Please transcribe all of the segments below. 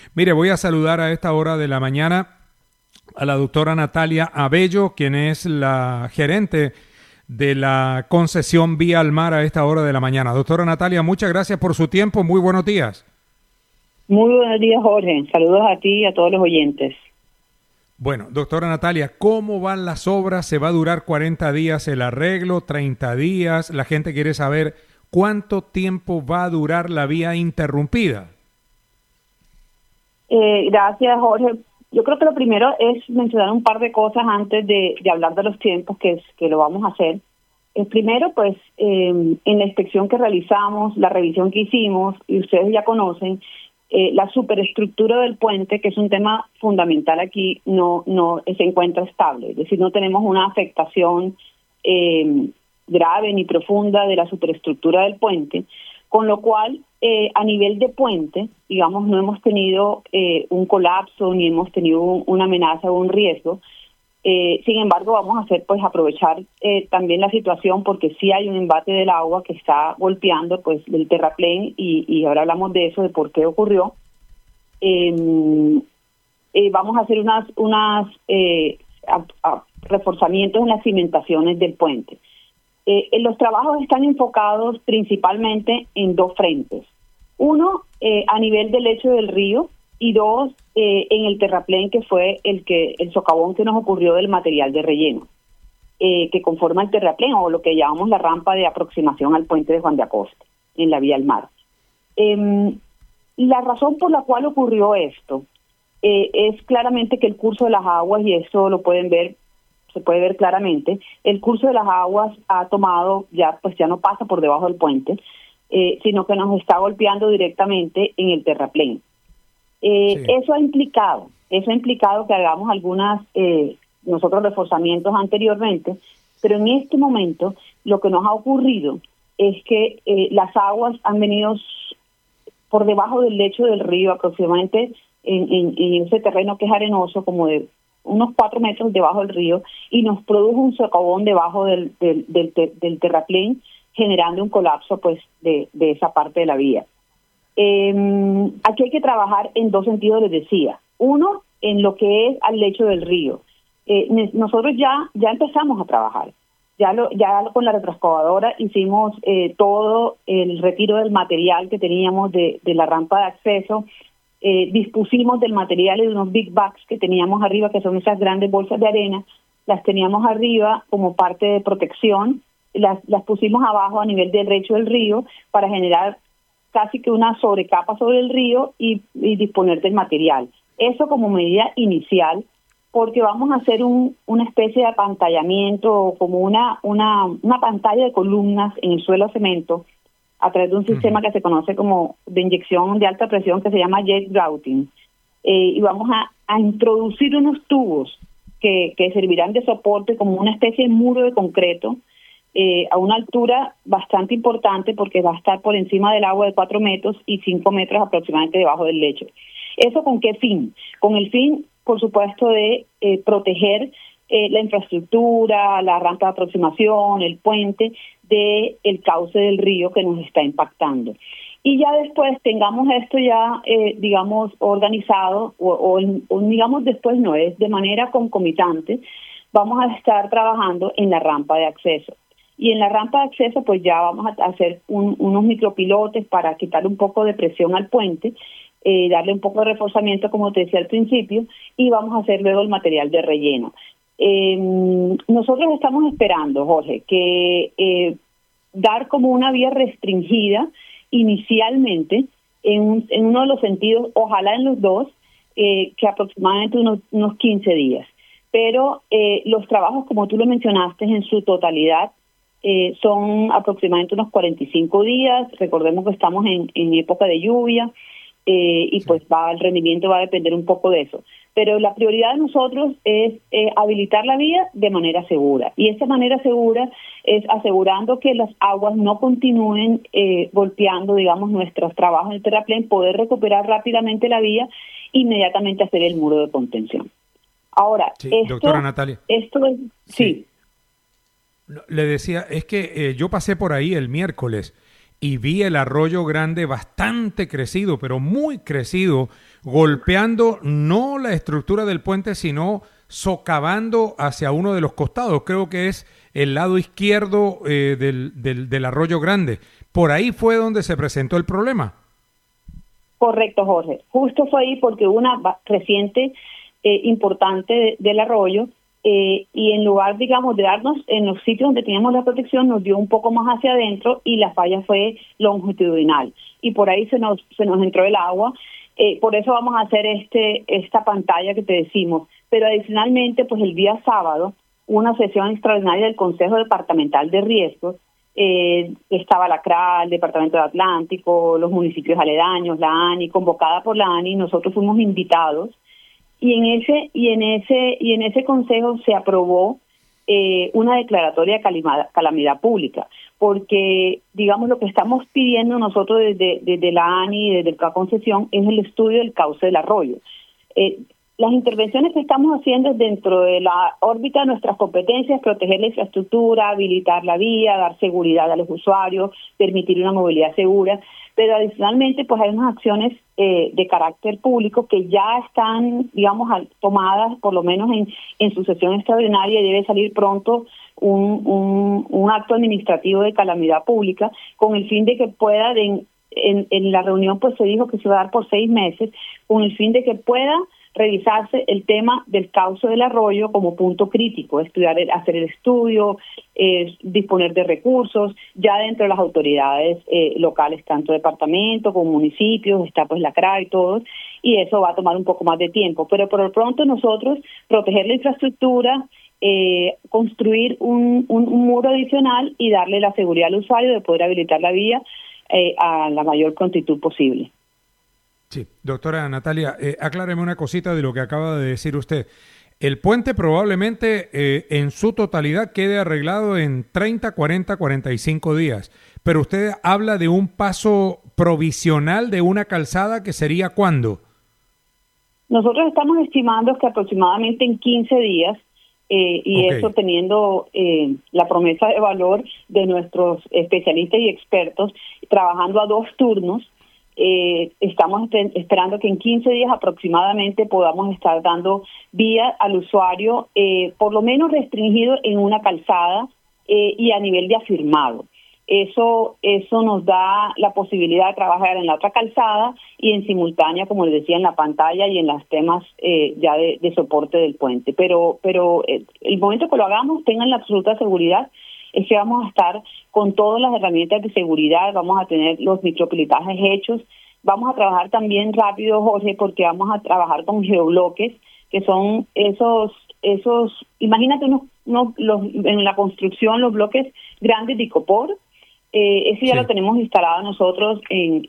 Mire, voy a saludar a esta hora de la mañana a la doctora Natalia Abello, quien es la gerente de la concesión Vía al Mar a esta hora de la mañana. Doctora Natalia, muchas gracias por su tiempo. Muy buenos días. Muy buenos días, Jorge. Saludos a ti y a todos los oyentes. Bueno, doctora Natalia, ¿cómo van las obras? ¿Se va a durar 40 días el arreglo, 30 días? La gente quiere saber cuánto tiempo va a durar la vía interrumpida. Gracias, Jorge. Yo creo que lo primero es mencionar un par de cosas antes de hablar de los tiempos que lo vamos a hacer. Primero, pues, en la inspección que realizamos, la revisión que hicimos, y ustedes ya conocen, la superestructura del puente, que es un tema fundamental aquí, no se encuentra estable. Es decir, no tenemos una afectación grave ni profunda de la superestructura del puente, con lo cual, a nivel de puente, digamos, no hemos tenido un colapso ni hemos tenido una amenaza o un riesgo. Sin embargo, vamos a aprovechar también la situación, porque sí hay un embate del agua que está golpeando pues el terraplén, y ahora hablamos de eso, de por qué ocurrió. Vamos a hacer unas reforzamientos en las cimentaciones del puente. Los trabajos están enfocados principalmente en dos frentes. Uno, a nivel del lecho del río, y dos, en el terraplén, que fue el socavón que nos ocurrió del material de relleno, que conforma el terraplén, o lo que llamamos la rampa de aproximación al puente de Juan de Acosta, en la vía al mar. La razón por la cual ocurrió esto es claramente que el curso de las aguas, y eso lo pueden ver, se puede ver claramente, el curso de las aguas ha tomado, ya no pasa por debajo del puente, sino que nos está golpeando directamente en el terraplén. Sí. Eso ha implicado que hagamos nosotros reforzamientos anteriormente, pero en este momento lo que nos ha ocurrido es que las aguas han venido por debajo del lecho del río, aproximadamente en ese terreno que es arenoso, como de unos 4 metros debajo del río, y nos produjo un socavón debajo del terraplén, generando un colapso pues de esa parte de la vía. Aquí hay que trabajar en dos sentidos, les decía. Uno, en lo que es al lecho del río. Nosotros ya empezamos a trabajar. Ya con la retroexcavadora hicimos todo el retiro del material que teníamos de la rampa de acceso. Dispusimos del material y de unos big bags que teníamos arriba, que son esas grandes bolsas de arena. Las teníamos arriba como parte de protección. Las pusimos abajo a nivel del lecho del río para generar casi que una sobrecapa sobre el río y disponer del material. Eso como medida inicial, porque vamos a hacer una especie de apantallamiento, como una pantalla de columnas en el suelo de cemento, a través de un sistema que se conoce como de inyección de alta presión, que se llama jet grouting. Y vamos a introducir unos tubos que servirán de soporte, como una especie de muro de concreto, a una altura bastante importante, porque va a estar por encima del agua de 4 metros y 5 metros aproximadamente debajo del lecho. ¿Eso con qué fin? Con el fin, por supuesto, de proteger la infraestructura, la rampa de aproximación, el puente, del cauce del río que nos está impactando. Y ya después tengamos esto ya, digamos, organizado, o digamos después no, es de manera concomitante, vamos a estar trabajando en la rampa de acceso. Y en la rampa de acceso pues ya vamos a hacer unos micropilotes para quitar un poco de presión al puente, darle un poco de reforzamiento, como te decía al principio, y vamos a hacer luego el material de relleno. Nosotros estamos esperando, Jorge, que dar como una vía restringida inicialmente en uno de los sentidos, ojalá en los dos, que aproximadamente unos 15 días. Pero los trabajos, como tú lo mencionaste, en su totalidad, son aproximadamente unos 45 días. Recordemos que estamos en época de lluvia, y pues el rendimiento va a depender un poco de eso. Pero la prioridad de nosotros es habilitar la vía de manera segura. Y esa manera segura es asegurando que las aguas no continúen golpeando, digamos, nuestros trabajos en el terraplén, poder recuperar rápidamente la vía, inmediatamente hacer el muro de contención. Ahora, sí, doctora Natalia. Esto es... Sí. Le decía, es que yo pasé por ahí el miércoles y vi el Arroyo Grande bastante crecido, pero muy crecido, golpeando no la estructura del puente, sino socavando hacia uno de los costados. Creo que es el lado izquierdo del Arroyo Grande. Por ahí fue donde se presentó el problema. Correcto, Jorge. Justo fue ahí porque hubo una creciente importante del arroyo y en lugar, digamos, de darnos en los sitios donde teníamos la protección, nos dio un poco más hacia adentro y la falla fue longitudinal. Y por ahí se nos entró el agua. Por eso vamos a hacer esta pantalla que te decimos. Pero adicionalmente, pues el día sábado, una sesión extraordinaria del Consejo Departamental de Riesgos, estaba la CRA, el Departamento de Atlántico, los municipios aledaños, la ANI, convocada por la ANI, nosotros fuimos invitados y en ese consejo se aprobó una declaratoria de calamidad pública, porque digamos lo que estamos pidiendo nosotros desde la ANI, desde la concesión, es el estudio del cauce del arroyo. Las intervenciones que estamos haciendo dentro de la órbita de nuestras competencias, proteger la infraestructura, habilitar la vía, dar seguridad a los usuarios, permitir una movilidad segura, pero adicionalmente pues hay unas acciones de carácter público que ya están, digamos, tomadas, por lo menos en su sesión extraordinaria, y debe salir pronto un acto administrativo de calamidad pública con el fin de que pueda, en la reunión pues se dijo que se va a dar por 6 meses, con el fin de que pueda revisarse el tema del cauce del arroyo como punto crítico, hacer el estudio, disponer de recursos, ya dentro de las autoridades locales, tanto departamento como municipios, está pues la CRA y todo, y eso va a tomar un poco más de tiempo, pero por lo pronto nosotros proteger la infraestructura, construir un muro adicional y darle la seguridad al usuario de poder habilitar la vía a la mayor prontitud posible. Sí, doctora Natalia, acláreme una cosita de lo que acaba de decir usted. El puente probablemente en su totalidad quede arreglado en 30, 40, 45 días, pero usted habla de un paso provisional de una calzada que sería ¿cuándo? Nosotros estamos estimando que aproximadamente en 15 días, y okay, eso teniendo la promesa de valor de nuestros especialistas y expertos, trabajando a 2 turnos, estamos esperando que en 15 días aproximadamente podamos estar dando vía al usuario, por lo menos restringido en una calzada y a nivel de afirmado. Eso nos da la posibilidad de trabajar en la otra calzada y en simultánea, como les decía, en la pantalla y en los temas ya de soporte del puente. Pero el momento que lo hagamos, tengan la absoluta seguridad, es que vamos a estar con todas las herramientas de seguridad, vamos a tener los micropiletajes hechos, vamos a trabajar también rápido, Jorge, porque vamos a trabajar con geobloques, que son esos imagínate en la construcción, los bloques grandes de icopor, eso ya sí lo tenemos instalado nosotros en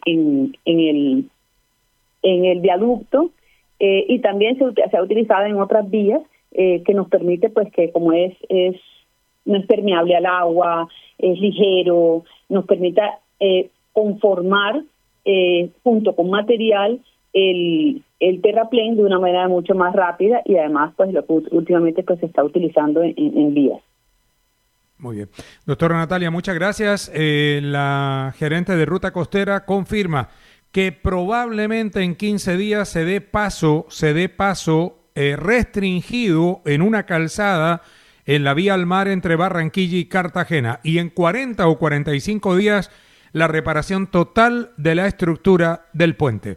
el viaducto, y también se ha utilizado en otras vías, que nos permite pues que como no es permeable al agua, es ligero, nos permita conformar junto con material el terraplén de una manera mucho más rápida y además pues lo que últimamente pues se está utilizando en vías. Muy bien. Doctora Natalia, muchas gracias. La gerente de Ruta Costera confirma que probablemente en 15 días se dé paso restringido en una calzada en la vía al mar entre Barranquilla y Cartagena, y en 40 o 45 días la reparación total de la estructura del puente.